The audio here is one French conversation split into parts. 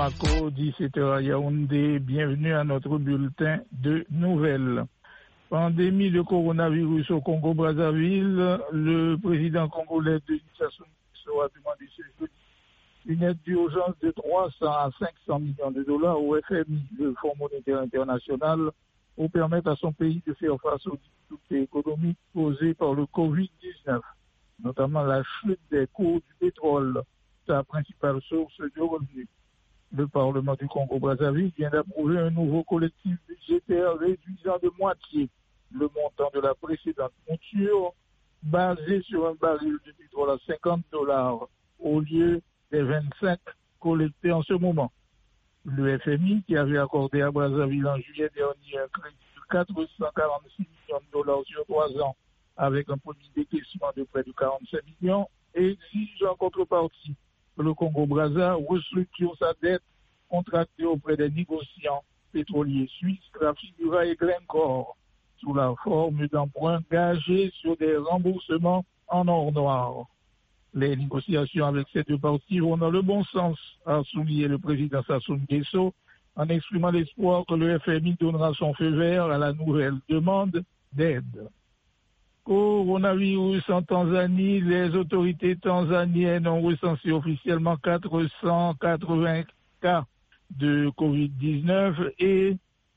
Bamako, 17h à Yaoundé. Bienvenue à notre bulletin de nouvelles. Pandémie de coronavirus au Congo-Brazzaville, le président congolais Denis Sassou Nguesso a demandé ce jeudi une aide d'urgence de 300 à 500 millions de dollars au FMI, le Fonds monétaire international, pour permettre à son pays de faire face aux difficultés économiques causées par le Covid-19, notamment la chute des cours du pétrole, sa principale source de revenus. Le Parlement du Congo-Brazzaville vient d'approuver un nouveau collectif budgétaire réduisant de moitié le montant de la précédente mouture, basé sur un baril de pétrole à $50 au lieu des 25 collectés en ce moment. Le FMI, qui avait accordé à Brazzaville en juillet dernier un crédit de 446 millions de dollars sur 3 ans, avec un premier décaissement de près de 45 millions, exige en contrepartie que le Congo-Brazza restructure sa dette contractée auprès des négociants pétroliers suisses Trafigura et Glencore, sous la forme d'emprunts gagés sur des remboursements en or noir. Les négociations avec ces deux parties vont dans le bon sens, a souligné le président Sassou Nguesso, en exprimant l'espoir que le FMI donnera son feu vert à la nouvelle demande d'aide. Coronavirus en Tanzanie, les autorités tanzaniennes ont recensé officiellement 480 cas de Covid-19 et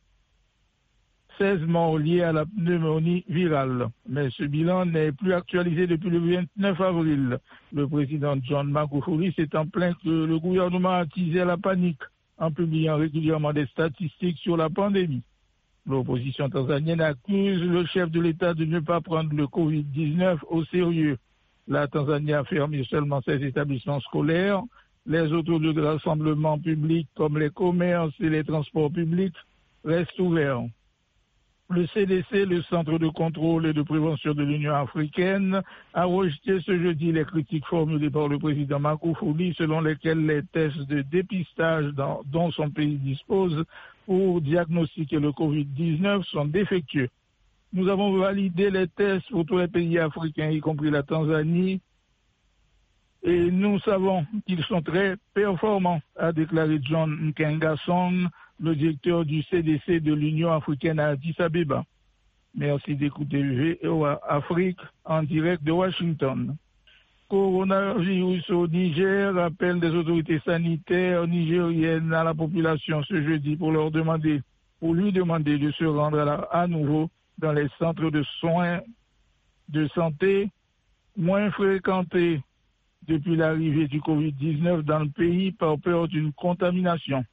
16 morts liés à la pneumonie virale. Mais ce bilan n'est plus actualisé depuis le 29 avril. Le président John Magufuli s'étant plaint que le gouvernement attisait la panique en publiant régulièrement des statistiques sur la pandémie. L'opposition tanzanienne accuse le chef de l'État de ne pas prendre le Covid-19 au sérieux. La Tanzanie a fermé seulement ses établissements scolaires. Les autres lieux de rassemblement public comme les commerces et les transports publics restent ouverts. Le CDC, le Centre de contrôle et de prévention de l'Union africaine, a rejeté ce jeudi les critiques formulées par le président Magufuli selon lesquelles les tests de dépistage dont son pays dispose pour diagnostiquer le Covid-19 sont défectueux. Nous avons validé les tests pour tous les pays africains, y compris la Tanzanie, et nous savons qu'ils sont très performants, a déclaré John Nkengasong, le directeur du CDC de l'Union africaine à Addis Abeba. Merci d'écouter VOA Afrique en direct de Washington. Coronavirus au Niger, appel des autorités sanitaires nigériennes à la population ce jeudi pour lui demander de se rendre à nouveau dans les centres de soins de santé moins fréquentés depuis l'arrivée du Covid-19 dans le pays par peur d'une contamination.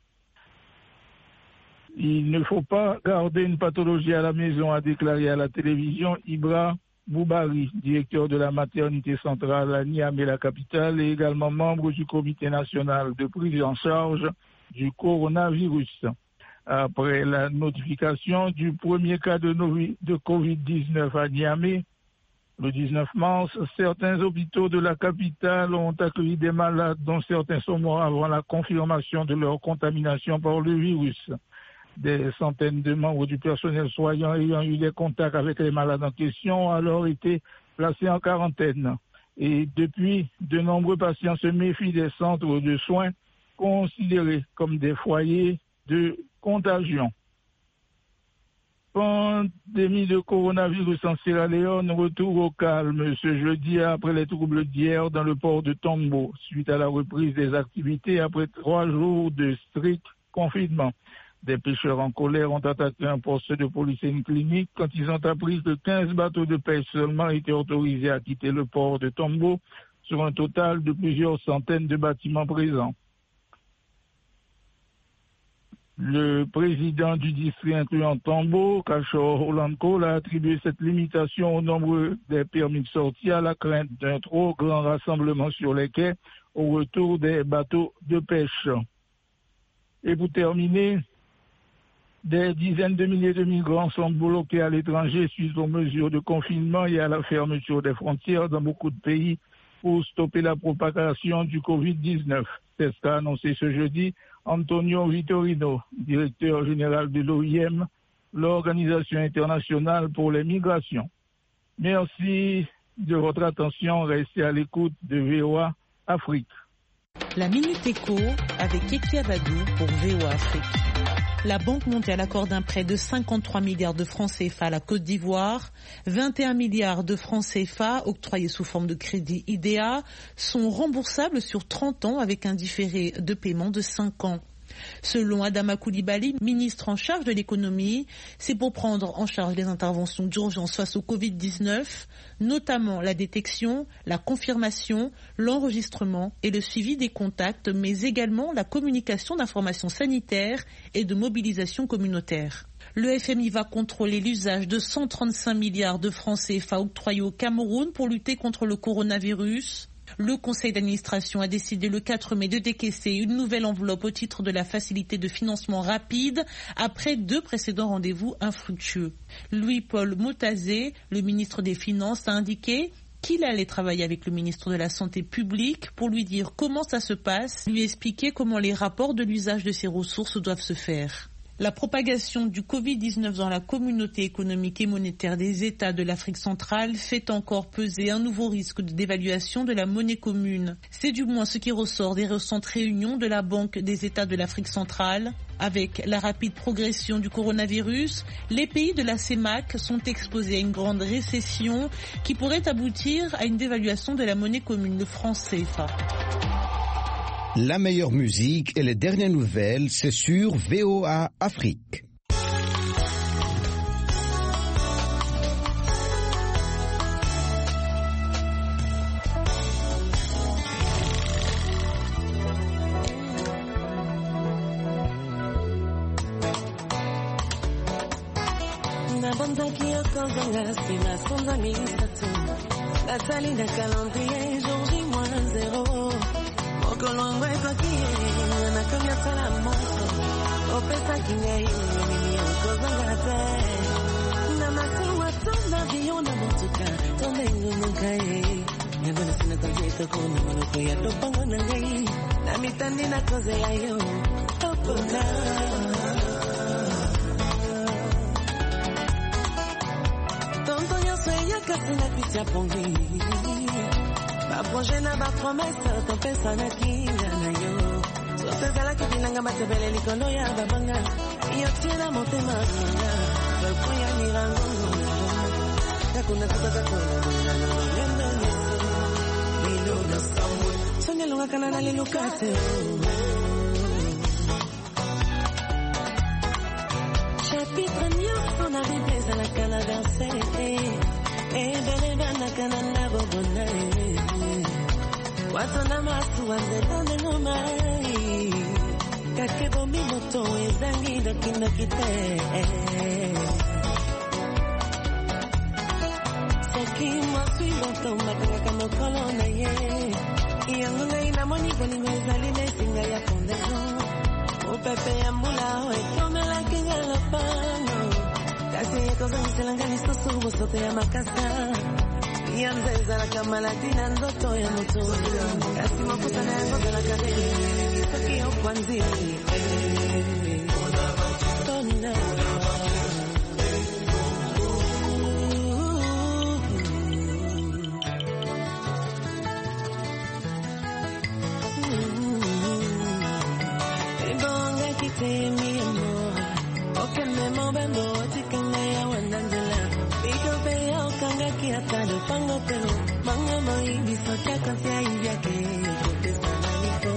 Il ne faut pas garder une pathologie à la maison, a déclaré à la télévision Ibra Boubari, directeur de la maternité centrale à Niamey, la capitale, et également membre du comité national de prise en charge du coronavirus. Après la notification du premier cas de Covid-19 à Niamey, le 19 mars, certains hôpitaux de la capitale ont accueilli des malades dont certains sont morts avant la confirmation de leur contamination par le virus. Des centaines de membres du personnel soignant ayant eu des contacts avec les malades en question ont alors été placés en quarantaine. Et depuis, de nombreux patients se méfient des centres de soins considérés comme des foyers de contagion. Pandémie de coronavirus en Sierra Leone, retour au calme ce jeudi après les troubles d'hier dans le port de Tombo, suite à la reprise des activités après 3 jours de strict confinement. Des pêcheurs en colère ont attaqué un poste de police et une clinique quand ils ont appris que 15 bateaux de pêche seulement étaient autorisés à quitter le port de Tombo sur un total de plusieurs centaines de bâtiments présents. Le président du district incluant Tombo, Kachor Olanko, a attribué cette limitation au nombre des permis de sortie à la crainte d'un trop grand rassemblement sur les quais au retour des bateaux de pêche. Et pour terminer, des dizaines de milliers de migrants sont bloqués à l'étranger suite aux mesures de confinement et à la fermeture des frontières dans beaucoup de pays pour stopper la propagation du Covid-19. C'est ce qu'a annoncé ce jeudi Antonio Vitorino, directeur général de l'OIM, l'Organisation internationale pour les migrations. Merci de votre attention. Restez à l'écoute de VOA Afrique. La Minute Éco avec Eki Abadou pour VOA Afrique. La Banque mondiale accorde un prêt de 53 milliards de francs CFA à la Côte d'Ivoire. 21 milliards de francs CFA octroyés sous forme de crédit IDEA sont remboursables sur 30 ans avec un différé de paiement de 5 ans. Selon Adama Coulibaly, ministre en charge de l'économie, c'est pour prendre en charge les interventions d'urgence face au Covid-19, notamment la détection, la confirmation, l'enregistrement et le suivi des contacts, mais également la communication d'informations sanitaires et de mobilisation communautaire. Le FMI va contrôler l'usage de 135 milliards de francs CFA octroyés au Cameroun pour lutter contre le coronavirus. Le conseil d'administration a décidé le 4 mai de décaisser une nouvelle enveloppe au titre de la facilité de financement rapide après 2 précédents rendez-vous infructueux. Louis-Paul Motazé, le ministre des Finances, a indiqué qu'il allait travailler avec le ministre de la Santé publique pour lui dire comment ça se passe, lui expliquer comment les rapports de l'usage de ces ressources doivent se faire. La propagation du Covid-19 dans la communauté économique et monétaire des États de l'Afrique centrale fait encore peser un nouveau risque de dévaluation de la monnaie commune. C'est du moins ce qui ressort des récentes réunions de la Banque des États de l'Afrique centrale. Avec la rapide progression du coronavirus, les pays de la CEMAC sont exposés à une grande récession qui pourrait aboutir à une dévaluation de la monnaie commune, le franc CFA. La meilleure musique et les dernières nouvelles, c'est sur VOA Afrique. Nathalie de calendrier, jour J-0. Kolongwe kwa kiye, na kanya salamoto. Opesa kingai, mimi okozangate. Na matuwa tona viona motuka, tona ingunukai. Nyabana sina kajeto kona manuko ya topango nangai. Na mitandi na koze yayo, opona. Tonto yoso ya kasina picha pongi. Ba projet na ba promesse topesa na kinga na yo sopeza ki binanga matebele likolo ya babanga iyo tena motema nanga bakoya mirango takuna tutaka kona nendo yeso milo na samwe sonya lunga kana na lilukate chapitre nyoso na bibeza na kana danse bele bana kana na bobona Watona masu wanzelone ngomai Kakebo mimoto ezangi da kinda kite Soki mwasu iloto matanga kama kolona ye Iyangu nga inamoni kwani ngezali mesinga ya kondezo Upepe ya mbula hoe kome la kinga lopano Kasi yeko zangi selangani susu Wosote ya makasa Yanzeza la kamalatina ndoto ya moto Kasi mafuta na yango gala kadeli Soki yo kwanzi Tona Ebonga kite mi amor Oke memo bembo Tikanga ya wanandela Biko peya okanga ki atado pango pero Manga moi biso chaka sia ivyake Yote sana niko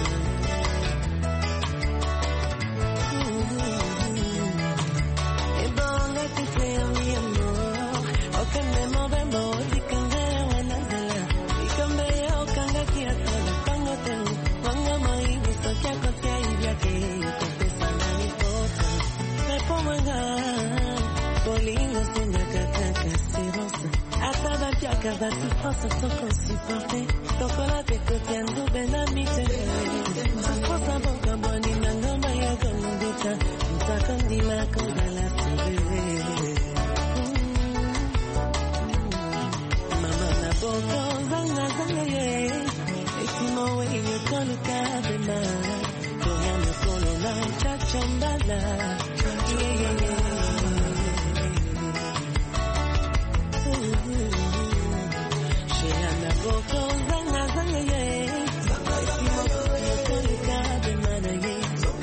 Ebonga kite mi amor Oke memo bembo Tikanga ya wanandela Biko peya okanga ki atado pango pero Manga moi biso chaka sia ivyake Yote sana niko Repo manga Bolingo senga kataka sirose Ataba piaka batu fosa toko supporte Toko la te kote ando benamite Fosa boka boni nangoma ya gonduta Mtakondi mako gala sebe Mama na boko zanga zanga ye Ekimo we ye kolu kabema Koya me kolo na chachambala Yeah yeah yeah Boko